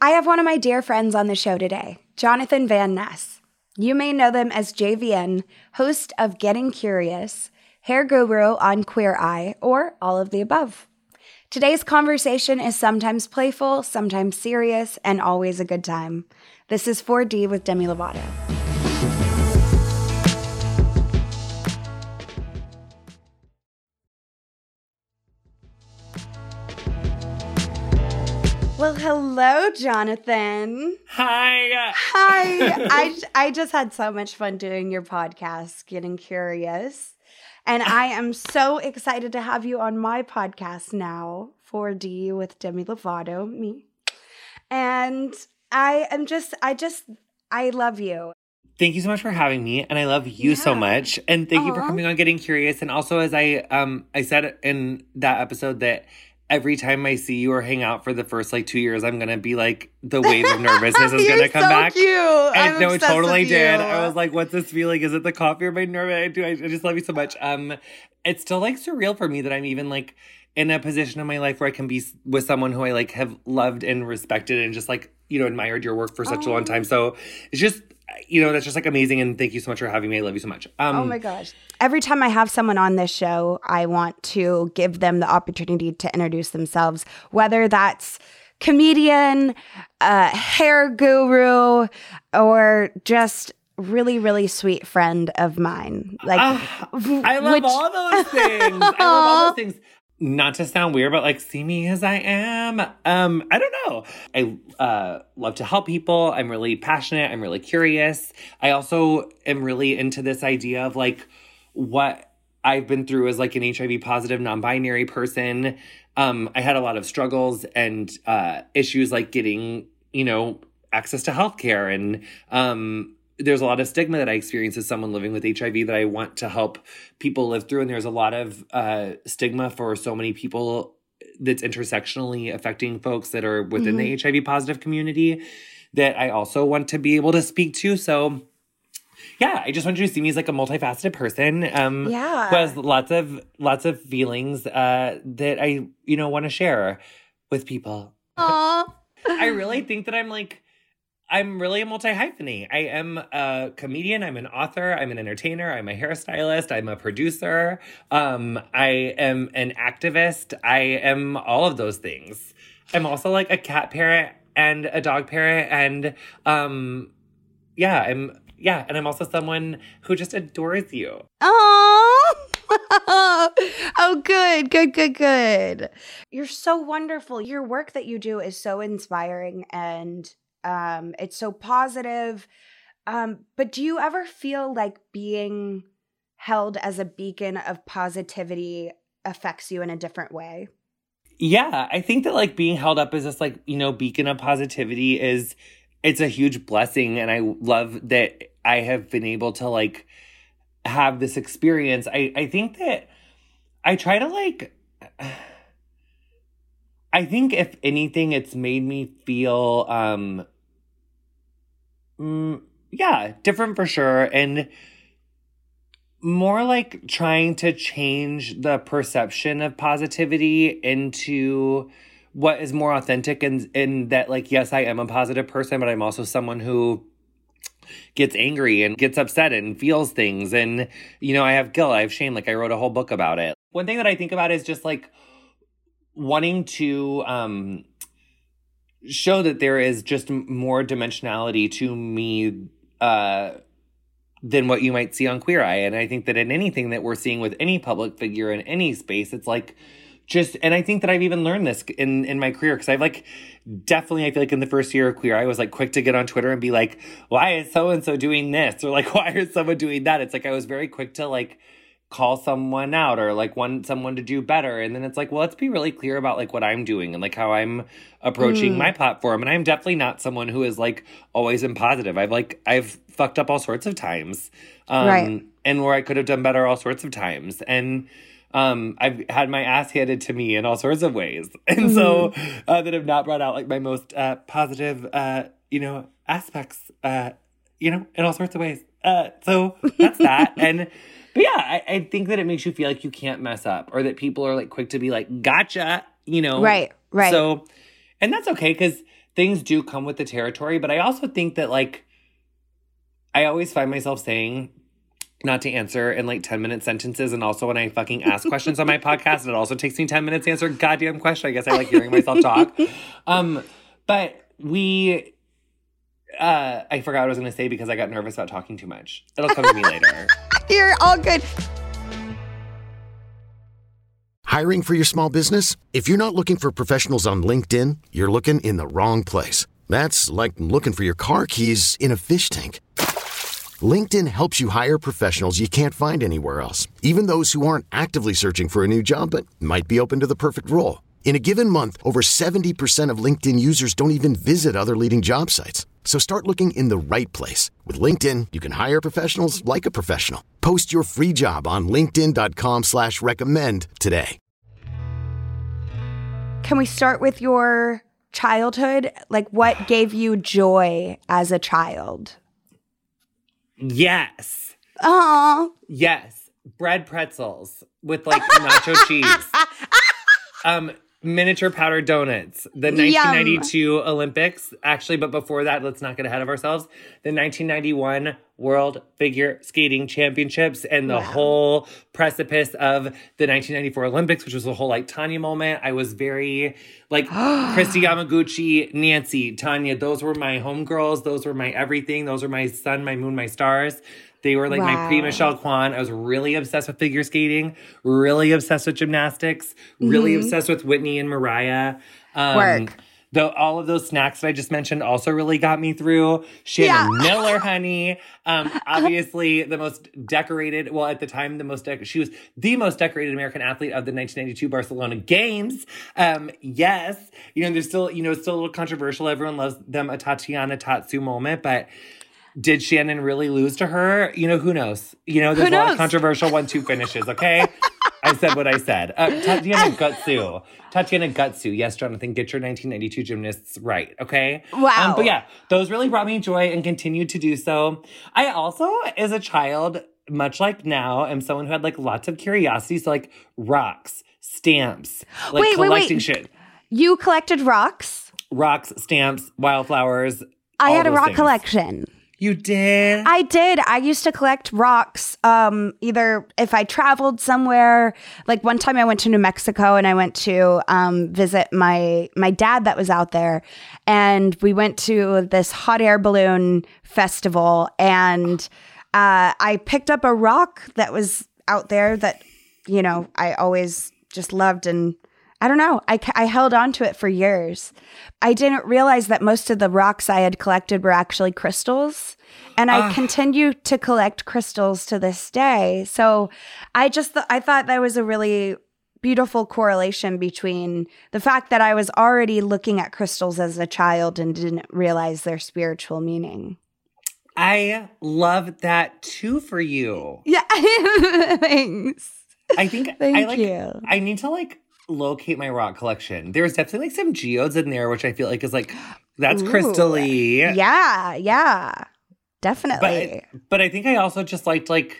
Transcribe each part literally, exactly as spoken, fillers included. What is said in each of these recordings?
I have one of my dear friends on the show today, Jonathan Van Ness. You may know them as J V N, host of Getting Curious, hair guru on Queer Eye, or all of the above. Today's conversation is sometimes playful, sometimes serious, and always a good time. This is four D with Demi Lovato. Well, hello, Jonathan. Hi. Hi. I, I just had so much fun doing your podcast, Getting Curious. And I am so excited to have you on my podcast now, four D with Demi Lovato, me. And I am just, I just, I love you. Thank you so much for having me, and I love you yeah. so much. And thank Aww. you for coming on Getting Curious. And also, as I um I said in that episode that every time I see you or hang out for the first like two years, I'm gonna be like the wave of nervousness is gonna come so back. Cute. And I'm no, it totally did. You. I was like, "What's this feeling? Is it the coffee or my nerve?" I do. I just love you so much. Um, it's still like surreal for me that I'm even like in a position in my life where I can be with someone who I like have loved and respected and just like you know admired your work for such oh. a long time. So it's just. You know, that's just like amazing. And thank you so much for having me. I love you so much. Um, oh my gosh. Every time I have someone on this show, I want to give them the opportunity to introduce themselves, whether that's comedian, uh, hair guru, or just really, really sweet friend of mine. Like, uh, I love which... all those things. I love all those things. Not to sound weird, but like, see me as I am. Um, I don't know. I uh, love to help people. I'm really passionate. I'm really curious. I also am really into this idea of like what I've been through as like an H I V positive, non-binary person. Um, I had a lot of struggles and uh, issues like getting, you know, access to healthcare. And um there's a lot of stigma that I experience as someone living with H I V that I want to help people live through. And there's a lot of uh, stigma for so many people that's intersectionally affecting folks that are within mm-hmm. the H I V positive community that I also want to be able to speak to. So yeah, I just want you to see me as like a multifaceted person um, yeah. who has lots of, lots of feelings uh, that I, you know, want to share with people. Aww. I really think that I'm like, I'm really a multi-hyphenate. I am a comedian. I'm an author. I'm an entertainer. I'm a hairstylist. I'm a producer. Um, I am an activist. I am all of those things. I'm also like a cat parent and a dog parent. And um, yeah, I'm yeah. And I'm also someone who just adores you. Oh, oh, good, good, good, good. You're so wonderful. Your work that you do is so inspiring and Um, it's so positive. Um, but do you ever feel like being held as a beacon of positivity affects you in a different way? Yeah, I think that like being held up as this like, you know, beacon of positivity is, it's a huge blessing. And I love that I have been able to like have this experience. I, I think that I try to like, I think if anything, it's made me feel, um, Mm, yeah, different for sure. And more like trying to change the perception of positivity into what is more authentic and in that like, yes, I am a positive person, but I'm also someone who gets angry and gets upset and feels things. And, you know, I have guilt, I have shame. Like I wrote a whole book about it. One thing that I think about is just like wanting to, um, show that there is just more dimensionality to me uh, than what you might see on Queer Eye. And I think that in anything that we're seeing with any public figure in any space, it's like just, and I think that I've even learned this in, in my career because I've like, definitely, I feel like in the first year of Queer Eye, I was like quick to get on Twitter and be like, why is so-and-so doing this? Or like, why is someone doing that? It's like, I was very quick to like, call someone out or like want someone to do better. And then it's like, well, let's be really clear about like what I'm doing and like how I'm approaching mm. my platform. And I'm definitely not someone who is like always in positive. I've like, I've fucked up all sorts of times. Um, right. And where I could have done better all sorts of times. And um, I've had my ass handed to me in all sorts of ways. And mm. so uh, that have not brought out like my most uh, positive, uh, you know, aspects, uh, you know, in all sorts of ways. Uh, so that's that. And But yeah, I, I think that it makes you feel like you can't mess up or that people are like quick to be like, gotcha, you know? Right, right. So, and that's okay because things do come with the territory. But I also think that, like, I always find myself saying not to answer in like ten minute sentences. And also when I fucking ask questions on my podcast, it also takes me ten minutes to answer a goddamn question. I guess I like hearing myself talk. Um, but we, uh, I forgot what I was going to say because I got nervous about talking too much. It'll come to me later. You're all good. Hiring for your small business? If you're not looking for professionals on LinkedIn, you're looking in the wrong place. That's like looking for your car keys in a fish tank. LinkedIn helps you hire professionals you can't find anywhere else, even those who aren't actively searching for a new job but might be open to the perfect role. In a given month, over seventy percent of LinkedIn users don't even visit other leading job sites. So start looking in the right place. With LinkedIn, you can hire professionals like a professional. Post your free job on linkedin.com slash recommend today. Can we start with your childhood? Like, what gave you joy as a child? Yes. Oh. Yes. Bread pretzels with like nacho cheese. Um, miniature powdered donuts. The nineteen ninety-two Yum. Olympics. Actually, but before that, let's not get ahead of ourselves. The nineteen ninety-one World Figure Skating Championships and the wow. whole precipice of the nineteen ninety-four Olympics, which was a whole like Tanya moment. I was very like Christy Yamaguchi, Nancy, Tanya. Those were my homegirls. Those were my everything. Those were my sun, my moon, my stars. They were like wow. my pre-Michelle Kwan. I was really obsessed with figure skating, really obsessed with gymnastics, really mm-hmm. obsessed with Whitney and Mariah. Um, Work. Though all of those snacks that I just mentioned also really got me through. Shannon yeah. Miller, honey. Um, obviously, the most decorated, well, at the time, the most dec- she was the most decorated American athlete of the nineteen ninety-two Barcelona Games. Um, yes. You know, there's still, you know, it's still a little controversial. Everyone loves them a Tatiana Tatsu moment, but did Shannon really lose to her? You know, who knows? You know, there's a lot of controversial one two finishes, okay? I said what I said. Uh, Tatiana Gutsu. Tatiana Gutsu. Yes, Jonathan, get your nineteen ninety-two gymnasts right, okay? Wow. Um, but yeah, those really brought me joy and continue to do so. I also, as a child, much like now, am someone who had like lots of curiosity. So like rocks, stamps, like wait, collecting wait, wait. shit. You collected rocks? Rocks, stamps, wildflowers. I had a rock things. collection. You did? I did. I used to collect rocks. Um, either if I traveled somewhere, like one time I went to New Mexico and I went to um, visit my my dad that was out there, and we went to this hot air balloon festival, and uh, I picked up a rock that was out there that, you know, I always just loved, and I don't know. I, I held on to it for years. I didn't realize that most of the rocks I had collected were actually crystals. And I uh. continue to collect crystals to this day. So I just th- I thought that was a really beautiful correlation between the fact that I was already looking at crystals as a child and didn't realize their spiritual meaning. I love that too for you. Yeah. Thanks. I think Thank I like you. I need to like locate my rock collection. There's definitely like some geodes in there, which I feel like is like, that's Ooh. crystally. Yeah, yeah, definitely. But, but I think I also just liked like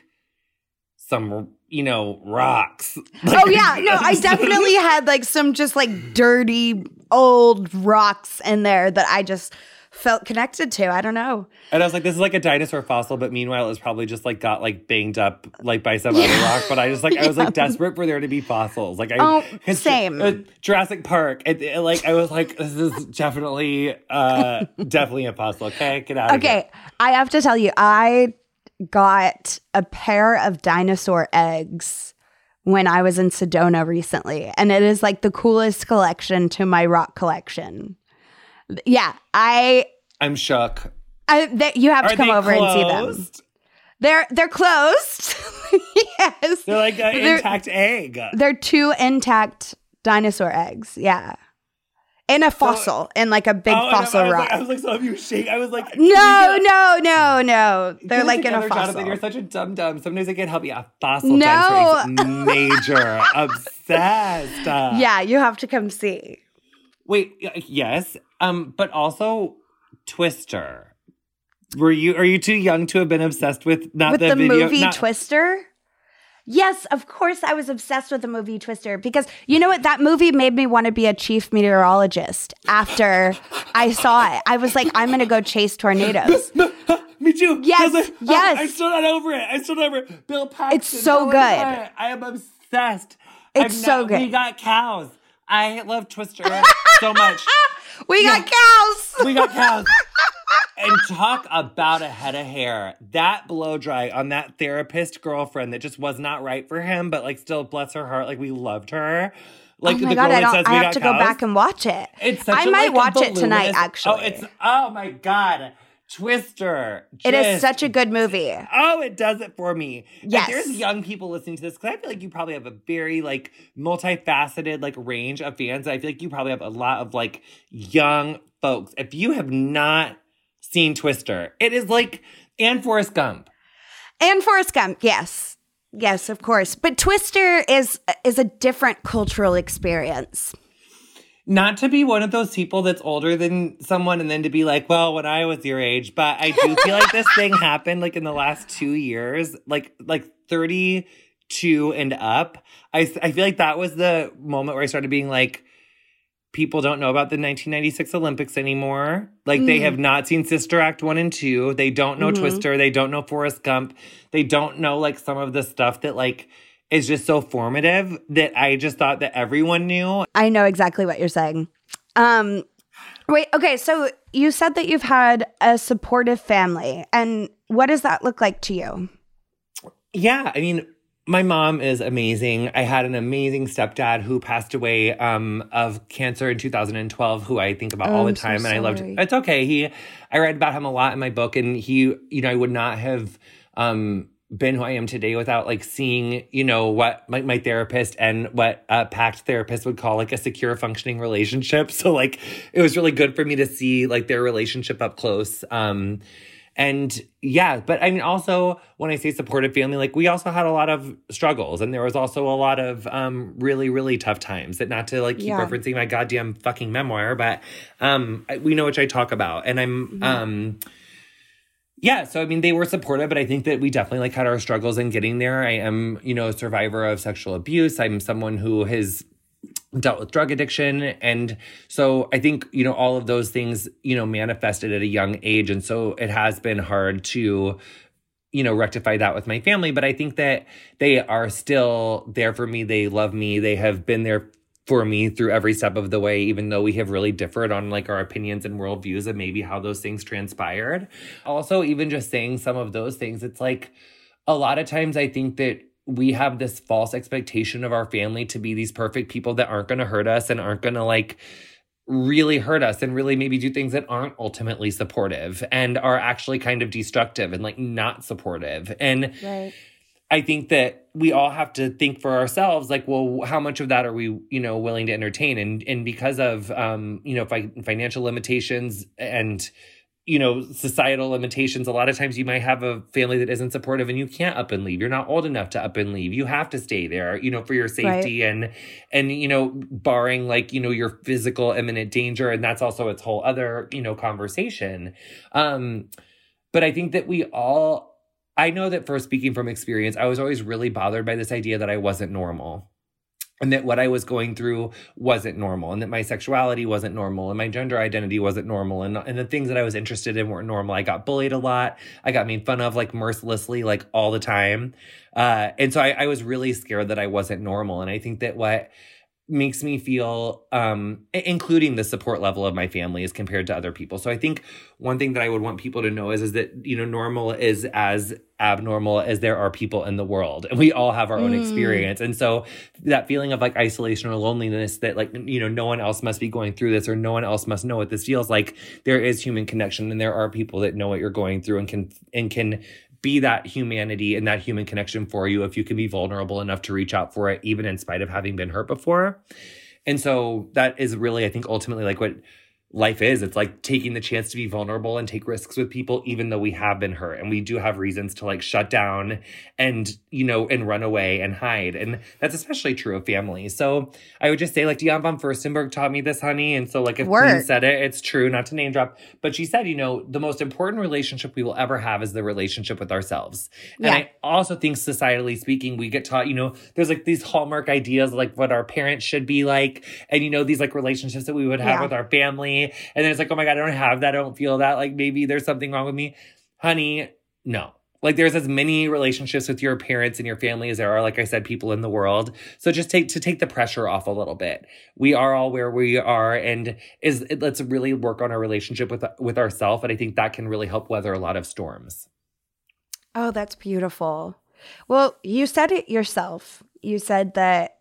some, you know, rocks. Like, oh yeah, no, I definitely had like some just like dirty old rocks in there that I just felt connected to. I don't know. And I was like, this is like a dinosaur fossil, but meanwhile, it was probably just like got like banged up like by some yeah. other rock. But I just like, I was like desperate for there to be fossils. Like, I, oh, same. Uh, Jurassic Park. It, it, like, I was like, this is definitely, uh, definitely a fossil. Okay, get out of okay. here. Okay, I have to tell you, I got a pair of dinosaur eggs when I was in Sedona recently. And it is like the coolest collection to my rock collection. Yeah, I. I'm shook. I, they, you have Are to come over closed? and see them. They're they're closed. Yes, they're like an they're, intact egg. They're two intact dinosaur eggs. Yeah, in a fossil, so, in like a big oh, fossil I was, rock. Like, I was like, so have you shake? I was like, no, no, no, no. They're like in a fossil. Jonathan, you're such a dum dum. Sometimes I can't help you. A fossil no. dinosaur eggs, major, obsessed. Yeah, you have to come see. Wait, yes. Um, but also Twister. Were you are you too young to have been obsessed with not with the, the video movie not, Twister? Yes, of course I was obsessed with the movie Twister because you know what? That movie made me want to be a chief meteorologist after I saw it. I was like, I'm going to go chase tornadoes. Me too. Yes, like, yes. Oh, I'm still not over it. I'm still not over it. Bill Paxton. It's so oh good. I am obsessed. It's I've so not, good. We got cows. I love Twister so much. We Yeah. got cows. We got cows. And talk about a head of hair. That blow dry on that therapist girlfriend that just was not right for him, but like still, bless her heart, like we loved her. Like oh my the God, girl I, that don't, says I we have got to cows. go back and watch it. It's such I a, might like, watch it tonight, voluminous- actually. Oh, it's oh my God. Twister. It is Just- such a good movie. Oh, it does it for me. Yes. If there's young people listening to this, because I feel like you probably have a very like multifaceted like range of fans. I feel like you probably have a lot of like young folks. If you have not seen Twister, it is like, and Forrest Gump. And Forrest Gump, yes. Yes, of course. But Twister is is a different cultural experience. Not to be one of those people that's older than someone and then to be like, well, when I was your age, but I do feel like this thing happened like in the last two years, like like thirty-two and up. I, I feel like that was the moment where I started being like, people don't know about the nineteen ninety-six Olympics anymore. Like mm. they have not seen Sister Act one and two. They don't know mm-hmm. Twister. They don't know Forrest Gump. They don't know like some of the stuff that like is just so formative that I just thought that everyone knew. I know exactly what you're saying. Um, wait, okay. So you said that you've had a supportive family, and what does that look like to you? Yeah, I mean, my mom is amazing. I had an amazing stepdad who passed away um, of cancer in two thousand twelve, who I think about oh, all the I'm time. so and I loved sorry. It's okay. He, I read about him a lot in my book, and he, you know, I would not have um, been who I am today without like seeing, you know, what my, my therapist and what a PACT therapist would call like a secure functioning relationship. So like, it was really good for me to see like their relationship up close. Um, And yeah, but I mean, also when I say supportive family, like we also had a lot of struggles, and there was also a lot of um, really, really tough times. That not to like keep yeah. referencing my goddamn fucking memoir, but um, I, we know which I talk about, and I'm mm-hmm. um, yeah. So I mean, they were supportive, but I think that we definitely like had our struggles in getting there. I am, you know, a survivor of sexual abuse. I'm someone who has dealt with drug addiction. And so I think, you know, all of those things, you know, manifested at a young age. And so it has been hard to, you know, rectify that with my family. But I think that they are still there for me. They love me. They have been there for me through every step of the way, even though we have really differed on like our opinions and worldviews and maybe how those things transpired. Also, even just saying some of those things, it's like a lot of times I think that we have this false expectation of our family to be these perfect people that aren't going to hurt us and aren't going to like really hurt us and really maybe do things that aren't ultimately supportive and are actually kind of destructive and like not supportive. And right. I think that we all have to think for ourselves, like, well, how much of that are we, you know, willing to entertain? And and because of, um, you know, fi- financial limitations and, you know, societal limitations, a lot of times you might have a family that isn't supportive and you can't up and leave. You're not old enough to up and leave. You have to stay there, you know, for your safety right. and, and, you know, barring like, you know, your physical imminent danger. And that's also its whole other, you know, conversation. Um, but I think that we all, I know that for speaking from experience, I was always really bothered by this idea that I wasn't normal. And that what I was going through wasn't normal, and that my sexuality wasn't normal, and my gender identity wasn't normal, and, and the things that I was interested in weren't normal. I got bullied a lot. I got made fun of like mercilessly, like all the time. Uh, and so I, I was really scared that I wasn't normal. And I think that what makes me feel, um, including the support level of my family as compared to other people. So I think one thing that I would want people to know is, is that, you know, normal is as abnormal as there are people in the world. And we all have our own mm. experience. And so that feeling of like isolation or loneliness that like, you know, no one else must be going through this or no one else must know what this feels like. There is human connection and there are people that know what you're going through and can, and can be that humanity and that human connection for you if you can be vulnerable enough to reach out for it, even in spite of having been hurt before. And so that is really, I think, ultimately like what life is. It's like taking the chance to be vulnerable and take risks with people, even though we have been hurt. And we do have reasons to like shut down and, you know, and run away and hide. And that's especially true of family. So I would just say like Diane von Furstenberg taught me this, honey. And so like if Word. Queen said it, it's true, not to name drop. But she said, you know, the most important relationship we will ever have is the relationship with ourselves. And Yeah. I also think societally speaking, we get taught, you know, there's like these hallmark ideas of, like what our parents should be like. And, you know, these like relationships that we would have Yeah. with our family. And then it's like, oh my God, I don't have that. I don't feel that. Like maybe there's something wrong with me. Honey, no. Like there's as many relationships with your parents and your family as there are, like I said, people in the world. So just take to take the pressure off a little bit. We are all where we are, and is let's really work on our relationship with with ourselves. And I think that can really help weather a lot of storms. Oh, that's beautiful. Well, you said it yourself. You said that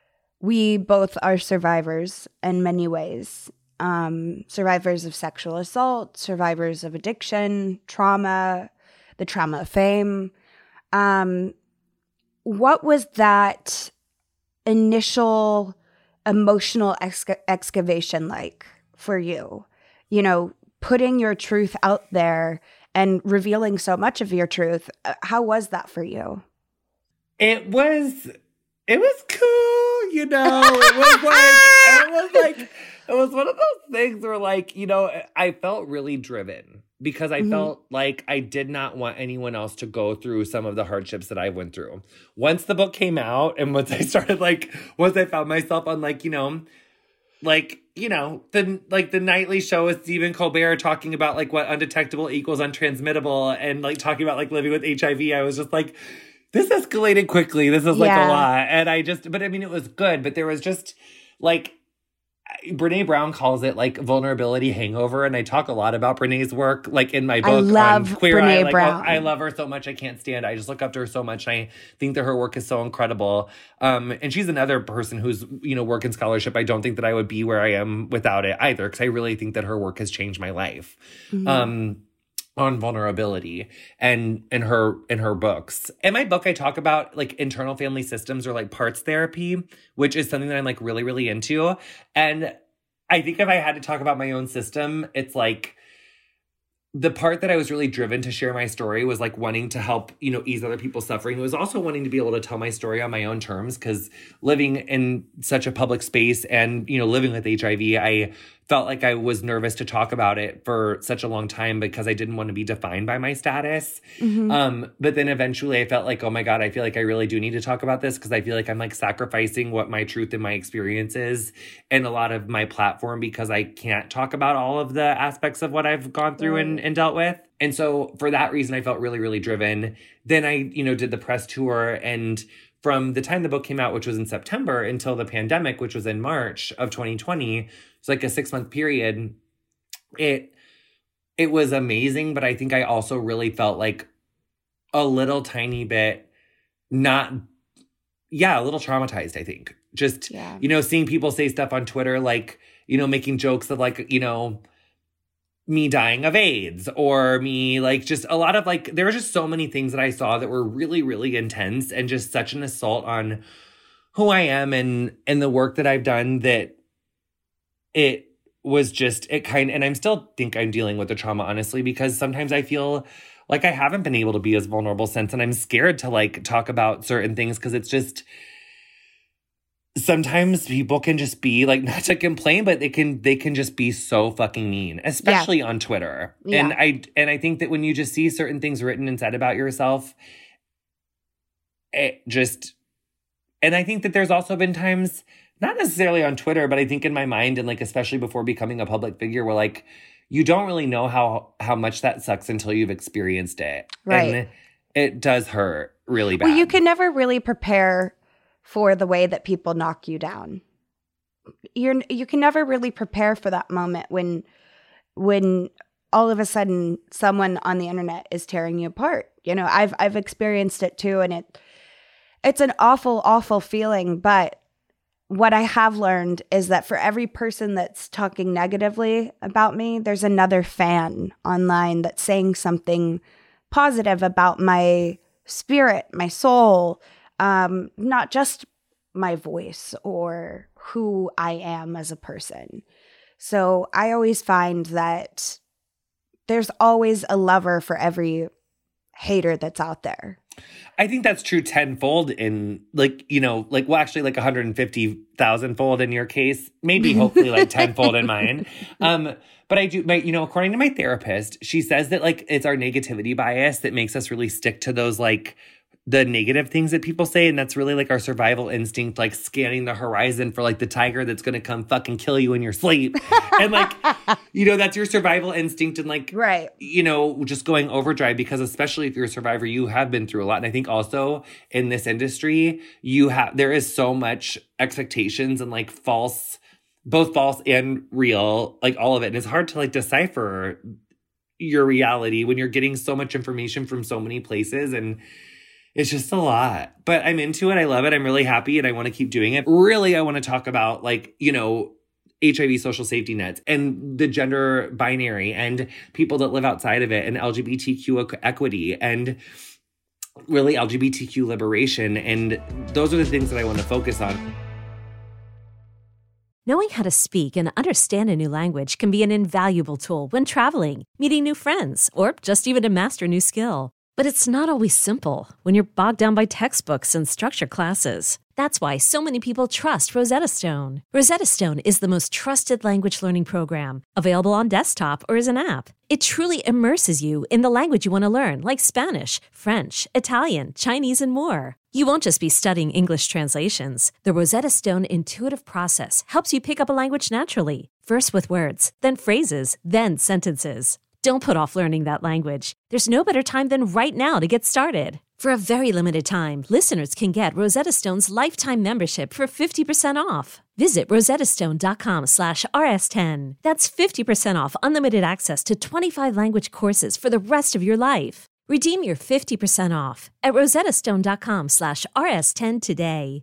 we both are survivors in many ways. Um, survivors of sexual assault, survivors of addiction, trauma, the trauma of fame. Um, what was that initial emotional exca- excavation like for you? You know, putting your truth out there and revealing so much of your truth. Uh, How was that for you? It was, it was cool, you know. It was like, it was like, it was one of those things where, like, you know, I felt really driven because I Mhm. felt like I did not want anyone else to go through some of the hardships that I went through. Once the book came out, and once I started, like, once I found myself on, like, you know, like, you know, the like the nightly show with Stephen Colbert talking about like what undetectable equals untransmittable, and like talking about like living with H I V, I was just like, this escalated quickly. This is like Yeah. a lot. And I just, but I mean, it was good, but there was just like, Brene Brown calls it like vulnerability hangover. And I talk a lot about Brene's work, like in my book. I love on Queer Brene Eye. Like, Brown. I love her so much. I can't stand. I just look up to her so much. And I think that her work is so incredible. Um, and she's another person who's, you know, work in scholarship. I don't think that I would be where I am without it either. Cause I really think that her work has changed my life. Mhm. Um, on vulnerability and in her in her books. In my book, I talk about like internal family systems or like parts therapy, which is something that I'm like really, really into. And I think if I had to talk about my own system, it's like the part that I was really driven to share my story was like wanting to help, you know, ease other people's suffering. It was also wanting to be able to tell my story on my own terms, because living in such a public space and, you know, living with H I V, I felt like I was nervous to talk about it for such a long time because I didn't want to be defined by my status. Mhm. Um, but then eventually I felt like, oh my God, I feel like I really do need to talk about this, because I feel like I'm like sacrificing what my truth and my experience is and a lot of my platform, because I can't talk about all of the aspects of what I've gone through Right. and, and dealt with. And so for that reason, I felt really, really driven. Then I, you know, did the press tour, and from the time the book came out, which was in September, until the pandemic, which was in March of twenty twenty, it's like a six month period. It, it was amazing, but I think I also really felt like a little tiny bit not, yeah, a little traumatized, I think. Just, Yeah. you know, seeing people say stuff on Twitter, like, you know, making jokes of like, you know, me dying of AIDS, or me like just a lot of like, there were just so many things that I saw that were really, really intense and just such an assault on who I am and, and the work that I've done, that it was just, it kind, and I'm still think I'm dealing with the trauma, honestly, because sometimes I feel like I haven't been able to be as vulnerable since, and I'm scared to like talk about certain things, because it's just, sometimes people can just be like, not to complain, but they can, they can just be so fucking mean, especially on Twitter. Yeah. And I, and I think that when you just see certain things written and said about yourself, it just, and I think that there's also been times, not necessarily on Twitter, but I think in my mind, and like, especially before becoming a public figure, where like, you don't really know how, how much that sucks until you've experienced it. Right. And it does hurt really bad. Well, you can never really prepare for the way that people knock you down. You're you can never really prepare for that moment when when all of a sudden someone on the internet is tearing you apart. You know, I've I've experienced it too, and it it's an awful, awful feeling. But what I have learned is that for every person that's talking negatively about me, there's another fan online that's saying something positive about my spirit, my soul, um, not just my voice or who I am as a person. So I always find that there's always a lover for every hater that's out there. I think that's true tenfold in like, you know, like, well, actually like one hundred fifty thousand fold in your case, maybe hopefully like tenfold in mine. Um, but I do, my, you know, according to my therapist, she says that like it's our negativity bias that makes us really stick to those like the negative things that people say. And that's really like our survival instinct, like scanning the horizon for like the tiger that's going to come fucking kill you in your sleep. And like, you know, that's your survival instinct and like, right. you know, just going overdrive because especially if you're a survivor, you have been through a lot. And I think also in this industry, you have, there is so much expectations and like false, both false and real, like all of it. And it's hard to like decipher your reality when you're getting so much information from so many places. And it's just a lot, but I'm into it. I love it. I'm really happy and I want to keep doing it. Really, I want to talk about like, you know, H I V social safety nets and the gender binary and people that live outside of it and L G B T Q equity and really L G B T Q liberation. And those are the things that I want to focus on. Knowing how to speak and understand a new language can be an invaluable tool when traveling, meeting new friends, or just even to master a new skill. But it's not always simple when you're bogged down by textbooks and structured classes. That's why so many people trust Rosetta Stone. Rosetta Stone is the most trusted language learning program, available on desktop or as an app. It truly immerses you in the language you want to learn, like Spanish, French, Italian, Chinese, and more. You won't just be studying English translations. The Rosetta Stone intuitive process helps you pick up a language naturally, first with words, then phrases, then sentences. Don't put off learning that language. There's no better time than right now to get started. For a very limited time, listeners can get Rosetta Stone's lifetime membership for fifty percent off. Visit rosettastone.com slash rs10. That's fifty percent off unlimited access to twenty-five language courses for the rest of your life. Redeem your fifty percent off at rosettastone.com slash rs10 today.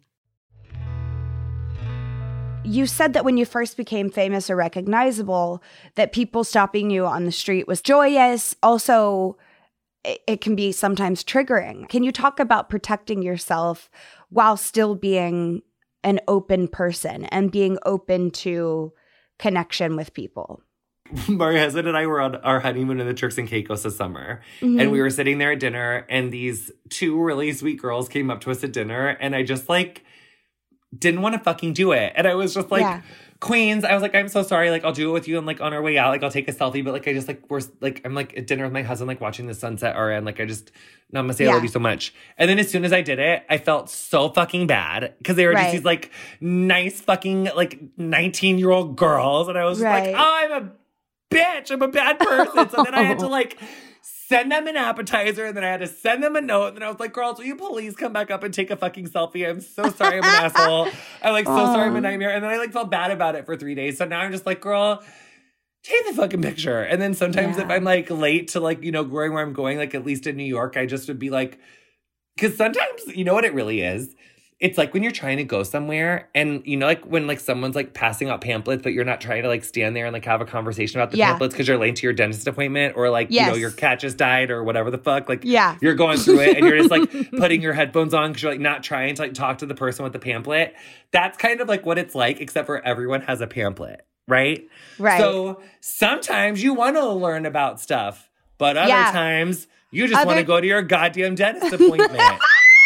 You said that when you first became famous or recognizable, that people stopping you on the street was joyous. Also, it, it can be sometimes triggering. Can you talk about protecting yourself while still being an open person and being open to connection with people? My husband and I were on our honeymoon in the Turks and Caicos this summer. Mm-hmm. And we were sitting there at dinner and these two really sweet girls came up to us at dinner. And I just like... didn't want to fucking do it. And I was just like, yeah. Queens, I was like, I'm so sorry. Like, I'll do it with you. And like on our way out, like I'll take a selfie. But like, I just like, we're like, I'm like at dinner with my husband, like watching the sunset R N. Like I just, namaste, yeah. I love you so much. And then as soon as I did it, I felt so fucking bad. Cause they were right. just these like nice fucking like nineteen year old girls. And I was right. like, oh, I'm a bitch. I'm a bad person. So then I had to like send them an appetizer, and then I had to send them a note, and then I was like, girls, will you please come back up and take a fucking selfie? I'm so sorry I'm an asshole. I'm like, so oh. sorry I'm a nightmare. And then I like felt bad about it for three days. So now I'm just like, girl, take the fucking picture. And then sometimes yeah. if I'm like late to like, you know, going where I'm going, like at least in New York, I just would be like, because sometimes, you know what it really is? It's like when you're trying to go somewhere and, you know, like when like someone's like passing out pamphlets, but you're not trying to like stand there and like have a conversation about the yeah. pamphlets because you're late to your dentist appointment or like, yes. you know, your cat just died or whatever the fuck. Like yeah. you're going through it and you're just like putting your headphones on because you're like not trying to like talk to the person with the pamphlet. That's kind of like what it's like, except for everyone has a pamphlet, right? Right. So sometimes you want to learn about stuff, but other yeah. times you just other- want to go to your goddamn dentist appointment.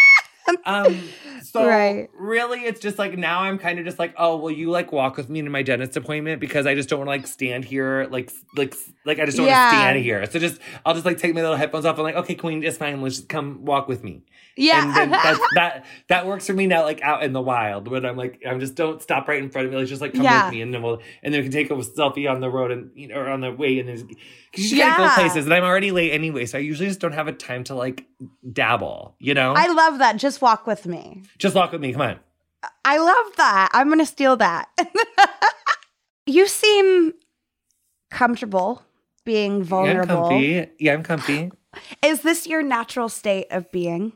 um So right. really, it's just like now I'm kind of just like, oh, will you like walk with me to my dentist appointment? Because I just don't want to like stand here. Like, like, like I just don't yeah. want to stand here. So just, I'll just like take my little headphones off. I'm like, okay, Queen, it's fine. Let's just come walk with me. Yeah. And then that's, that, that works for me now, like out in the wild when I'm like, I'm just don't stop right in front of me. Let's just like come yeah. with me. And then we'll, and then we can take a selfie on the road and, you know, or on the way. And then, because you yeah. gotta go places and I'm already late anyway. So I usually just don't have a time to like dabble, you know? I love that. Just walk with me. Just walk with me. Come on. I love that. I'm going to steal that. You seem comfortable being vulnerable. Yeah, I'm comfy. Yeah, I'm comfy. Is this your natural state of being?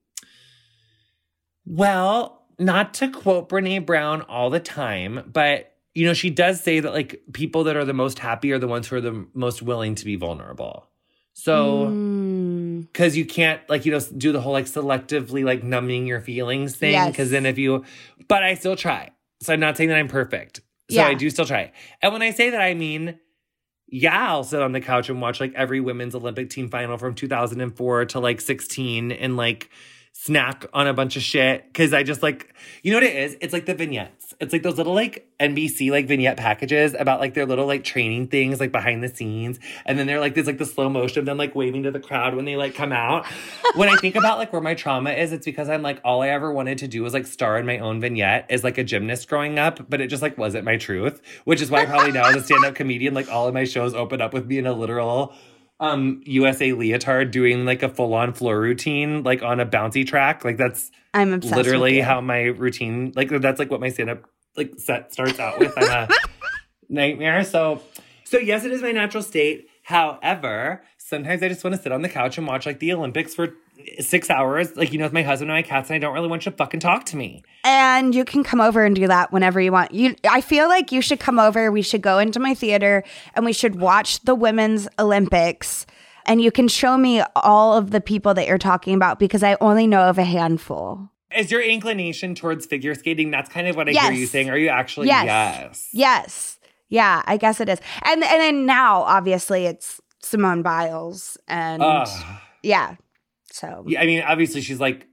Well, not to quote Brene Brown all the time, but, you know, she does say that, like, people that are the most happy are the ones who are the most willing to be vulnerable. So, because mm. you can't, like, you know, do the whole, like, selectively, like, numbing your feelings thing. Because yes. then if you, but I still try. So I'm not saying that I'm perfect. So Yeah. I do still try. And when I say that, I mean, yeah, I'll sit on the couch and watch like every women's Olympic team final from two thousand four to like sixteen and like snack on a bunch of shit. Cause I just like, you know what it is? It's like the vignettes. It's like those little like N B C like vignette packages about like their little like training things like behind the scenes. And then they're like, there's like the slow motion of them like waving to the crowd when they like come out. When I think about like where my trauma is, it's because I'm like, all I ever wanted to do was like star in my own vignette as like a gymnast growing up, but it just like wasn't my truth, which is why probably now as a stand-up comedian, like all of my shows open up with me in a literal um U S A leotard doing like a full-on floor routine like on a bouncy track. Like that's I'm obsessed literally with you. how my routine, like that's like what my stand-up like set starts out with. I'm a nightmare. So so yes, it is my natural state. However, sometimes I just want to sit on the couch and watch like the Olympics for six hours. Like, you know, with my husband and my cats, and I don't really want you to fucking talk to me. And you can come over and do that whenever you want. You, I feel like you should come over. We should go into my theater and we should watch the Women's Olympics. And you can show me all of the people that you're talking about because I only know of a handful. Is your inclination towards figure skating? That's kind of what I Yes. hear you saying. Are you actually? Yes. Yes. Yes. Yeah, I guess it is. And and then now, obviously, it's Simone Biles. And Ugh. yeah. So. Yeah, I mean, obviously she's like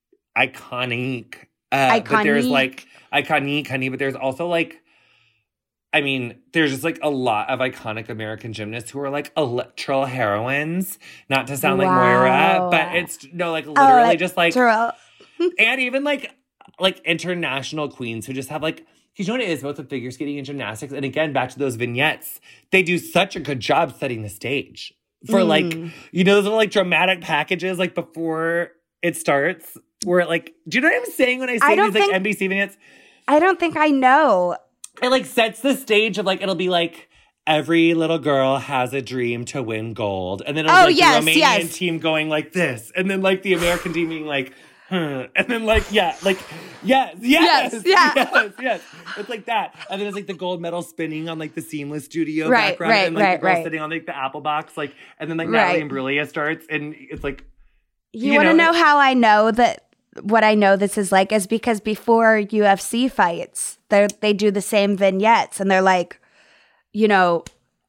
iconic. Uh, But there's Iconic. like iconic, honey. But there's also like, I mean, there's just like a lot of iconic American gymnasts who are like electro heroines. Not to sound like Moira, Wow. but it's no, like literally just like, Electro. and even like like international queens who just have like, you know what it is both with figure skating and gymnastics. And again, back to those vignettes, they do such a good job setting the stage for Mm. like, you know, those little like dramatic packages like before it starts. Where like, do you know what I'm saying when I say I don't these like think- N B C vignettes? I don't think I know. It like sets the stage of like, it'll be like, every little girl has a dream to win gold. And then it'll Oh, be like yes, the Romanian yes. team going like this. And then like the American team being like, huh. And then like, yeah, like, yes, yes, Yes, yeah. yes, yes. It's like that. And then it's like the gold medal spinning on like the Seamless Studio Right, background. right, and like right, the girl right. sitting on like the Apple box. Like, and then like Right. Natalie Imbruglia starts. And it's like, You, You want to know, know how I know that what I know this is like is because before U F C fights, they they do the same vignettes and they're like, you know,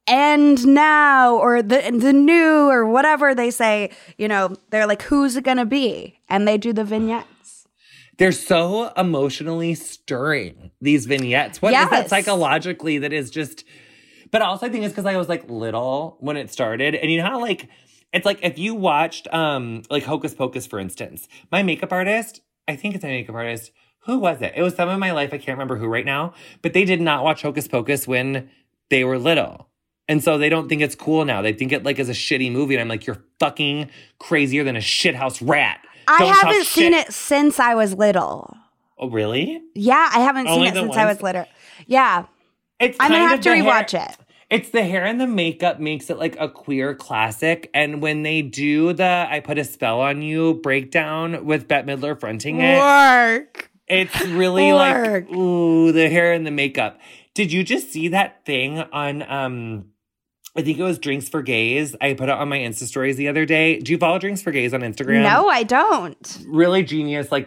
and now or the the new or whatever they say, you know, they're like, who's it gonna be? And they do the vignettes. they're so emotionally stirring, these vignettes. What is that Yes. psychologically that is just... But also I think it's because I was like little when it started. And you know how like, it's like if you watched um like Hocus Pocus, for instance, my makeup artist, I think it's my makeup artist. Who was it? It was someone in my life. I can't remember who right now, but they did not watch Hocus Pocus when they were little. And so they don't think it's cool now. They think it like is a shitty movie. And I'm like, you're fucking crazier than a shithouse rat. I Don't talk haven't seen shit. it since I was little. Oh, really? Yeah, I haven't Only seen it the since I ones- was little. Yeah, It's I'm gonna kind have of to the hair- rewatch it. It's the hair and the makeup makes it like a queer classic. And when they do the I Put a Spell on You breakdown with Bette Midler fronting it, Work. it's really Work. like, ooh, the hair and the makeup. Did you just see that thing on, um, I think it was Drinks for Gays? I put it on my Insta stories the other day. Do you follow Drinks for Gays on Instagram? No, I don't. Really genius, like,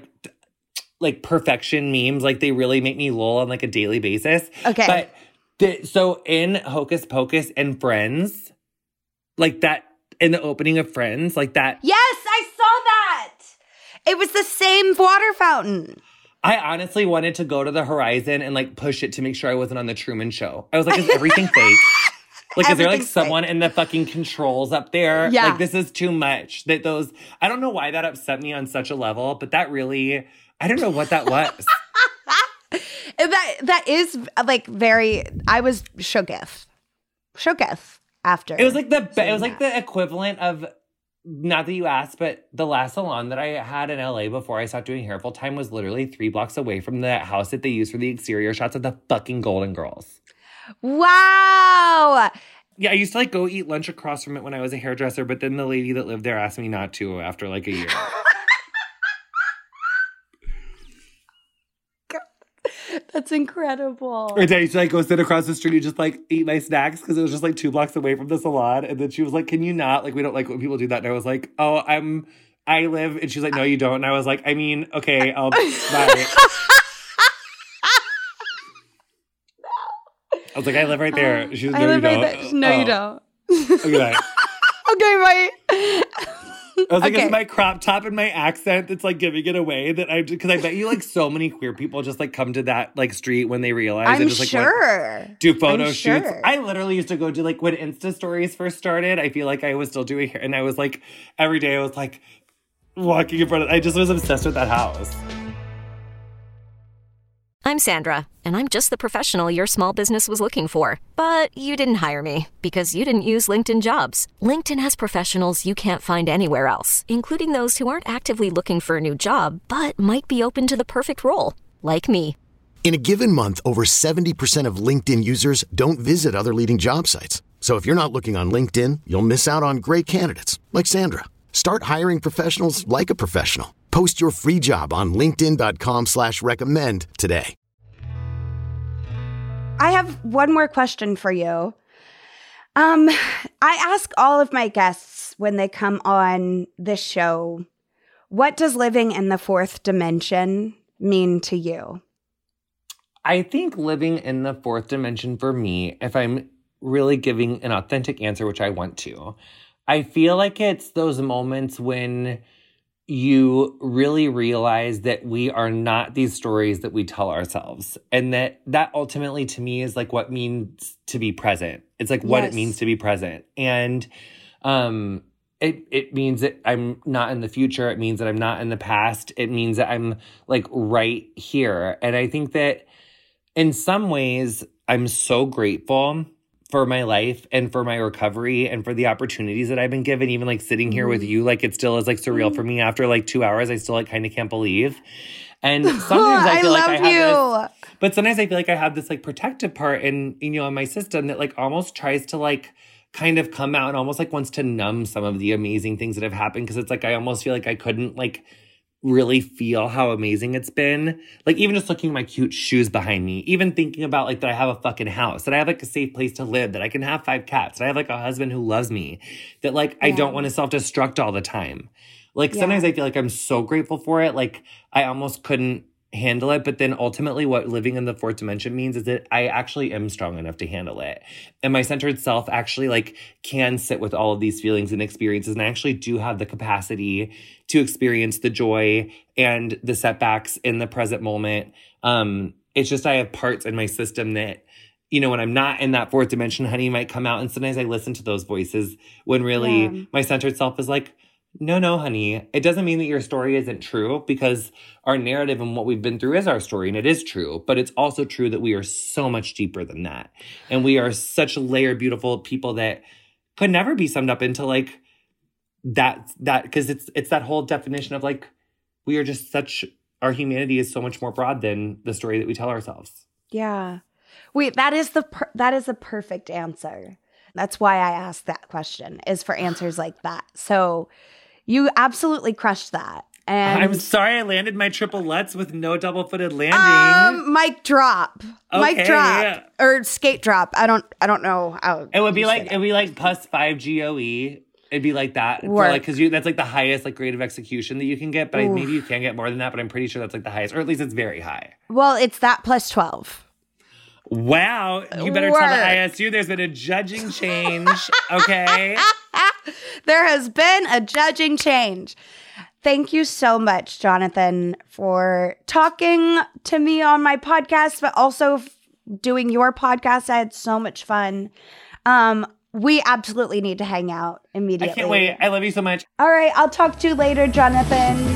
like perfection memes. Like they really make me lol on like a daily basis. Okay. But the, so in Hocus Pocus and Friends, like that, in the opening of Friends, like that, Yes, I saw that. It was the same water fountain. I honestly wanted to go to the horizon and like push it to make sure I wasn't on the Truman Show. I was like, is everything fake? Like, is there like Everything's someone fake. in the fucking controls up there? Yeah. Like, this is too much. That those, I don't know why that upset me on such a level, but that really, I don't know what that was. That that is like very. I was shooketh, shooketh after. It was like the, seeing it was like that. the equivalent of, not that you asked, but the last salon that I had in L A before I stopped doing hair full time was literally three blocks away from the house that they used for the exterior shots of the fucking Golden Girls. Wow. Yeah, I used to like go eat lunch across from it when I was a hairdresser, but then the lady that lived there asked me not to after like a year. That's incredible. Or I used to like go sit across the street and just like eat my snacks because it was just like two blocks away from the salon. And then she was like, "Can you not? Like, we don't like when people do that." And I was like, "Oh, I'm, I live." And she's like, "No, you don't." And I was like, "I mean, okay, I'll bye." I was like, I live right there. She's I no, live you right don't. there. No, oh. you don't. Okay, bye. Okay, bye. I was like, Okay. it's my crop top and my accent that's like giving it away. That I because I bet you like so many queer people just like come to that like street when they realize I'm and just like sure. want- do photo I'm shoots. sure. I literally used to go do like when Insta stories first started. I feel like I was still doing it, and I was like every day I was like walking in front of. I just was obsessed with that house. I'm Sandra, and I'm just the professional your small business was looking for. But you didn't hire me because you didn't use LinkedIn Jobs. LinkedIn has professionals you can't find anywhere else, including those who aren't actively looking for a new job, but might be open to the perfect role, like me. In a given month, over seventy percent of LinkedIn users don't visit other leading job sites. So if you're not looking on LinkedIn, you'll miss out on great candidates like Sandra. Start hiring professionals like a professional. Post your free job on linkedin.com slash recommend today. I have one more question for you. Um, I ask all of my guests when they come on this show, what does living in the fourth dimension mean to you? I think living in the fourth dimension for me, if I'm really giving an authentic answer, which I want to, I feel like it's those moments when you really realize that we are not these stories that we tell ourselves. And that that ultimately to me is like what means to be present. It's like what Yes. it means to be present. And um, it, it means that I'm not in the future. It means that I'm not in the past. It means that I'm like right here. And I think that in some ways, I'm so grateful for my life and for my recovery and for the opportunities that I've been given. Even like sitting here with you, like it still is like surreal for me. After like two hours, I still like kind of can't believe. And sometimes I I feel love like I have you. this, but sometimes I feel like I have this like protective part in, you know, in my system that like almost tries to like kind of come out and almost like wants to numb some of the amazing things that have happened. Cause it's like, I almost feel like I couldn't like really feel how amazing it's been. Like even just looking at my cute shoes behind me, even thinking about like that I have a fucking house, that I have like a safe place to live, that I can have five cats, that I have like a husband who loves me, that like yeah. I don't want to self-destruct all the time. Like yeah. sometimes I feel like I'm so grateful for it. Like I almost couldn't handle it. But then ultimately what living in the fourth dimension means is that I actually am strong enough to handle it. And my centered self actually like can sit with all of these feelings and experiences. And I actually do have the capacity to experience the joy and the setbacks in the present moment. Um, it's just I have parts in my system that, you know, when I'm not in that fourth dimension, honey might come out. And sometimes I listen to those voices when really yeah. my centered self is like, no, no, honey, it doesn't mean that your story isn't true, because our narrative and what we've been through is our story, and it is true. But it's also true that we are so much deeper than that. And we are such layered, beautiful people that could never be summed up into like that, that, because it's, it's that whole definition of like, we are just such, our humanity is so much more broad than the story that we tell ourselves. Yeah. Wait, that is the, per- that is the perfect answer. That's why I asked that question, is for answers like that. So you absolutely crushed that. And I'm sorry I landed my triple Lutz with no double-footed landing. Um, mic drop. Okay, mic drop. Yeah. Or skate drop. I don't I don't know how. It would be like it would be like plus five G O E. It'd be like that. For like, because you that's like the highest like grade of execution that you can get, but I, maybe you can get more than that, but I'm pretty sure that's like the highest, or at least it's very high. Well, it's that plus twelve. Wow. You better Work. tell the I S U there's been a judging change. Okay. There has been a judging change. Thank you so much, Jonathan, for talking to me on my podcast, but also f- doing your podcast. I had so much fun. Um, we absolutely need to hang out immediately. I can't wait. I love you so much. All right. I'll talk to you later, Jonathan.